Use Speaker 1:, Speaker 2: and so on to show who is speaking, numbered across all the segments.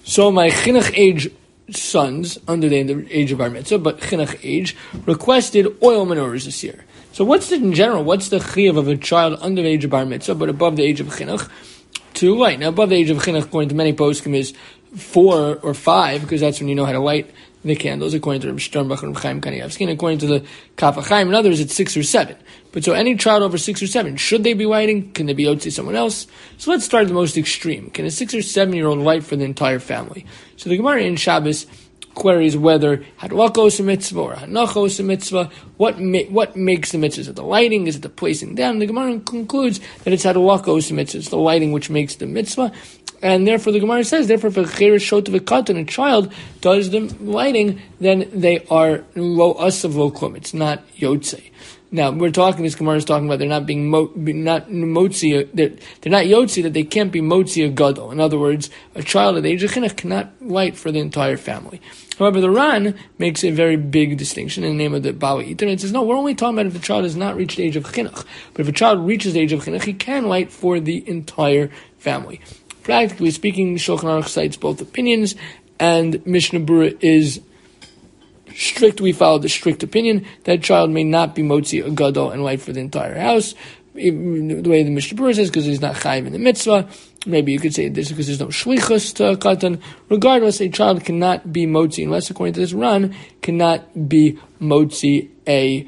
Speaker 1: So my chinuch age sons, under the age of bar mitzvah, but chinuch age, requested oil menorahs this year. So what's the chiyuv of a child under the age of bar mitzvah, but above the age of chinuch, to light? Now, above the age of chinuch, according to many poskim, is 4 or 5, because that's when you know how to light the candles, according to Rabbi Sternbach and Rabbi Chaim Kanievsky, and according to the Kaf HaChaim and others, it's 6 or 7. But so any child over 6 or 7, should they be lighting? Can they be yotzi someone else? So let's start at the most extreme. Can a 6 or 7-year-old light for the entire family? So the Gemara in Shabbos queries whether hadlakos a mitzvah or hanachos a mitzvah. What makes the mitzvah? Is it the lighting? Is it the placing down? The Gemara concludes that it's hadlakos a mitzvah. It's the lighting which makes the mitzvah. And therefore, the Gemara says, therefore, if a cheresh shot of a katan, a child does the lighting, then they are lo asav lo klum. It's not yotzei. Now, this Gemara is talking about they're not being motzi, they're not yotzi, that they can't be motzi a gadol. In other words, a child at the age of chinuch cannot light for the entire family. However, the Ran makes a very big distinction in the name of the Bali Yiter. It says, no, we're only talking about if the child has not reached the age of chinuch. But if a child reaches the age of chinuch, he can light for the entire family. Practically speaking, Shulchan Aruch cites both opinions, and Mishnah Berurah is strict. We follow the strict opinion that child may not be motzi a gadol and light for the entire house. The way the Mishnah Berurah says, because he's not chayiv in the mitzvah. Maybe you could say this because there's no shlichus to a katan. Regardless, a child cannot be motzi, unless according to this Ran, cannot be motzi a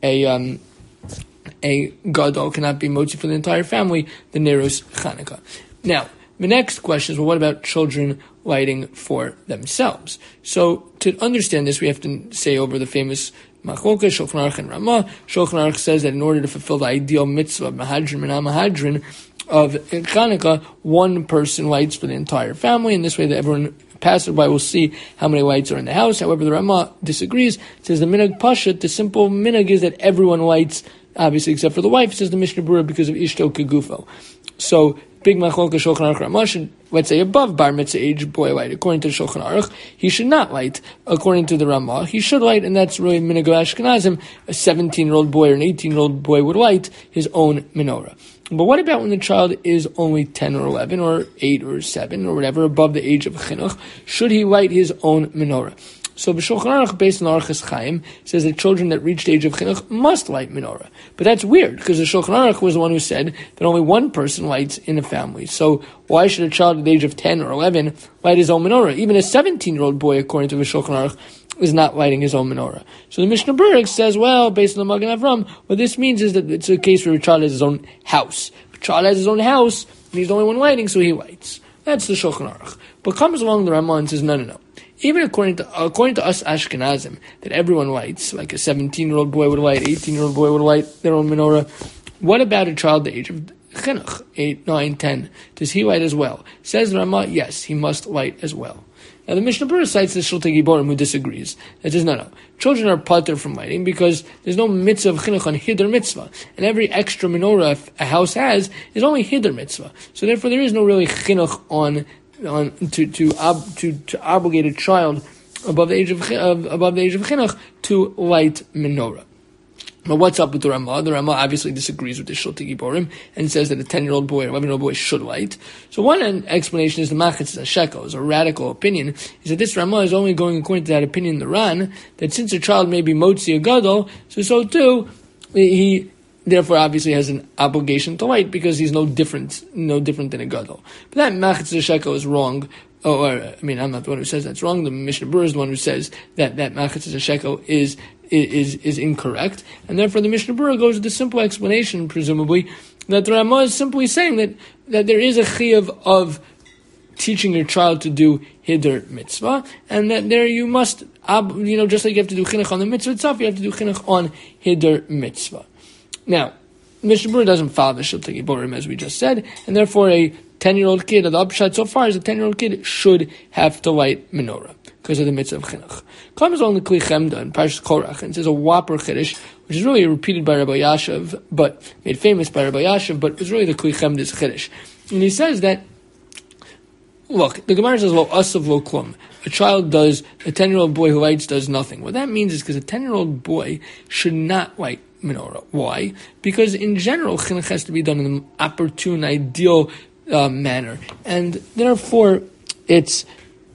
Speaker 1: gadol, cannot be motzi for the entire family, the Neros Chanukah. Now, the next question is, well, what about children lighting for themselves? So, to understand this, we have to say over the famous Machlokes, Shulchan Aruch and Ramah. Shulchan Aruch says that in order to fulfill the ideal mitzvah of Mahadrin Minah Mahadrin of Chanukah, one person lights for the entire family, and this way that everyone passerby will see how many lights are in the house. However, the Ramah disagrees. It says the minhag pashut, the simple minhag is that everyone lights, obviously except for the wife, says the Mishnah Berurah, because of Ishto Kegufo. So, big Machlokes Shulchan Aruch Ramah should, let's say, above bar mitzvah age boy light. According to the Shulchan Aruch, he should not light. According to the Ramah, he should light, and that's really minhag Ashkenazim. A 17-year-old boy or an 18-year-old boy would light his own menorah. But what about when the child is only 10 or 11 or 8 or 7 or whatever, above the age of chinuch? Should he light his own menorah? So the Shulchan Aruch, based on Aruchas Chaim, says that children that reach the age of chinuch must light menorah. But that's weird, because the Shulchan Aruch was the one who said that only one person lights in a family. So why should a child at the age of 10 or 11 light his own menorah? Even a 17-year-old boy, according to the Shulchan Aruch, is not lighting his own menorah. So the Mishnah Berurah says, well, based on the Magen Avram, what this means is that it's a case where a child has his own house. If a child has his own house, and he's the only one lighting, so he lights. That's the Shulchan Aruch. But comes along the Ramah and says, no. Even according to us Ashkenazim, that everyone lights, like a 17-year-old boy would light, 18-year-old boy would light their own menorah. What about a child the age of chinuch, 8, 9, 10? Does he light as well? Says the Ramah, yes, he must light as well. Now the Mishnah Berurah cites the Shultei Giborim, who disagrees. It says, no. Children are patur from lighting because there's no mitzvah of chinuch on hiddur mitzvah. And every extra menorah a house has is only hiddur mitzvah. So therefore there is no really chinuch on to obligate a child above the age of chinuch to light menorah. But what's up with the Ramah? The Ramah obviously disagrees with the Shultei Giborim and says that a 10-year-old boy or 11-year-old boy should light. So one explanation is the Machitz Shekel, is a radical opinion, is that this Ramah is only going according to that opinion in the Ran, that since a child may be motzi a gadol, so too, he therefore obviously has an obligation to light because he's no different than a gadol. But that Machitz Shekel is wrong. I'm not the one who says that's wrong. The Mishnah Berurah is the one who says that Machitz Shekel is incorrect, and therefore the Mishnah Berurah goes with the simple explanation, presumably, that the Ramah is simply saying that there is a chiyuv of teaching your child to do hiddur mitzvah, and that there you must, just like you have to do chinuch on the mitzvah itself, you have to do chinuch on hiddur mitzvah. Now, Mishnah Berurah doesn't follow the Shultei Giborim, as we just said, and therefore a 10-year-old kid, the upshot so far is a 10-year-old kid should have to light menorah because of the mitzvah of chinuch. Comes along the Kli Chemda in Parshas Korach and says a whopper chiddush, which is really repeated by Rabbi Yashav, but made famous by Rabbi Yashav, but it's really the Kli Chemda's chiddush. And he says that, look, the Gemara says, lo asav lo klum. A 10-year-old boy who lights does nothing. What that means is because a 10-year-old boy should not light menorah. Why? Because in general, chinuch has to be done in an opportune, ideal manner, and therefore it's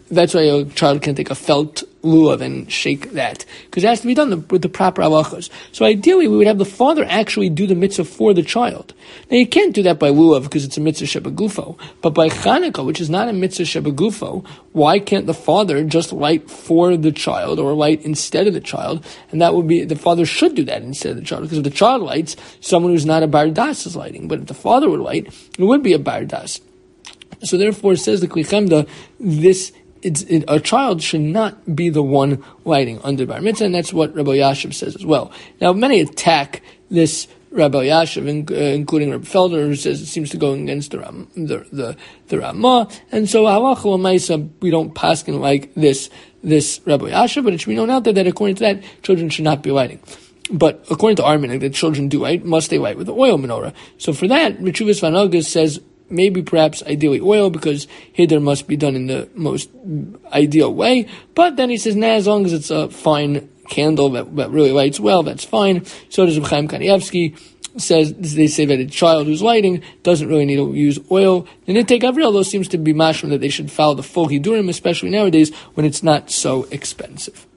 Speaker 1: that's why a child can take a felt lulav and shake that, because it has to be done with the proper halachos. So ideally, we would have the father actually do the mitzvah for the child. Now you can't do that by lulav because it's a mitzvah shebagufo, but by Chanukah, which is not a mitzvah shebagufo, why can't the father just light for the child or light instead of the child? And that would be, the father should do that instead of the child, because if the child lights, someone who's not a bar das is lighting, but if the father would light, it would be a bar das. So therefore, says the Kli Chemda, a child should not be the one lighting under bar mitzvah, and that's what Rabbi Yashiv says as well. Now, many attack this Rabbi Yashiv, including Rabbi Felder, who says it seems to go against the Ramah, and so halacha l'maisa, we don't paskin like this Rabbi Yashiv, but it should be known out there that according to that, children should not be lighting. But according to our minhag, that children do light, must they light with the oil menorah? So for that, Ritshuvas Van Agas says, maybe perhaps ideally oil, because Hiddur must be done in the most ideal way. But then he says, nah, as long as it's a fine candle that really lights well, that's fine. So does Chaim Kanievsky. They say that a child who's lighting doesn't really need to use oil. And Nitei Gavriel, though, seems to be mashma that they should follow the full Hiddurim, especially nowadays when it's not so expensive.